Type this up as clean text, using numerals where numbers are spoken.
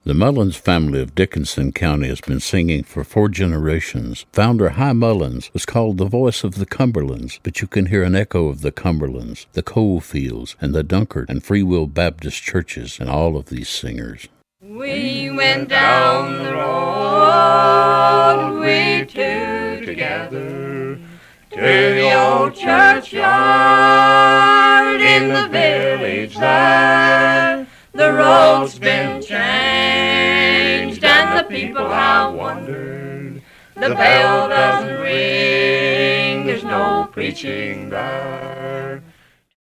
The Mullins family of Dickinson County has been singing for 4 generations. Founder Hy Mullins was called the voice of the Cumberlands, but you can hear an echo of the Cumberlands, the coal fields, and the Dunkard and Free Will Baptist churches in all of these singers. We went down the road, we two together, to the old churchyard in the village there. The road's been changed and the people have wandered. The bell doesn't ring, there's no preaching there.